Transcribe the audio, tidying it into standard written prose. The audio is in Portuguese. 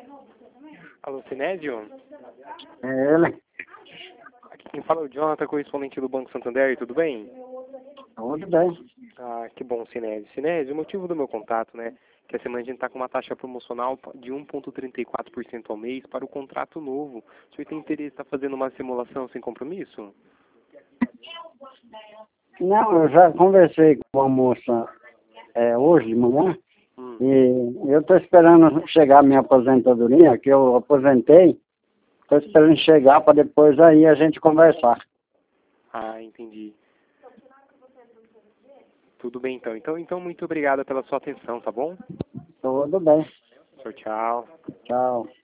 Alô, Sinésio? É ele. Aqui quem fala é o Jonathan, correspondente do Banco Santander, tudo bem? Tudo bem. Ah, que bom, Sinésio. Sinésio, o motivo do meu contato, né, que a semana a gente está com uma taxa promocional de 1,34% ao mês para o contrato novo. O senhor tem interesse em estar fazendo uma simulação sem compromisso? Não, eu já conversei com a moça hoje de manhã e eu estou esperando chegar a minha aposentadoria, que eu aposentei. Estou esperando chegar para depois aí a gente conversar. Ah, entendi. Tudo bem, então. Então, muito obrigado pela sua atenção, tá bom? Tudo bem. Tchau, tchau. Tchau.